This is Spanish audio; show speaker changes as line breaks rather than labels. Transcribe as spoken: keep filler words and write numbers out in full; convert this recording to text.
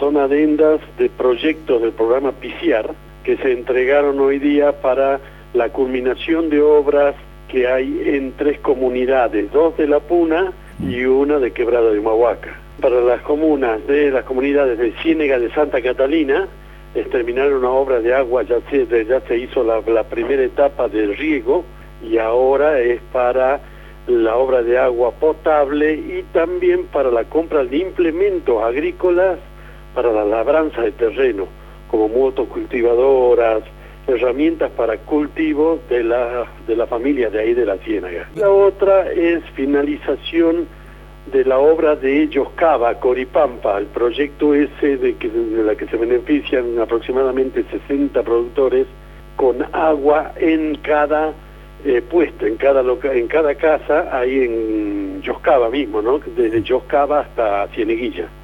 son adendas de proyectos del programa PICIAR que se entregaron hoy día para la culminación de obras que hay en tres comunidades, dos de La Puna y una de Quebrada de Humahuaca. Para las comunas de las comunidades de Ciénega de Santa Catalina, es terminar una obra de agua, ya se, ya se hizo la, la primera etapa del riego y ahora es para la obra de agua potable y también para la compra de implementos agrícolas para la labranza de terreno, como motos cultivadoras, herramientas para cultivo de la, de la familia de ahí de la Ciénaga. La otra es finalización de la obra de Yoscaba, Coripampa, el proyecto ese de, que, de la que se benefician aproximadamente sesenta productores con agua en cada eh, puesto, en cada, loca, en cada casa, ahí en Yoscaba mismo, ¿no? Desde Yoscaba hasta Cieneguilla.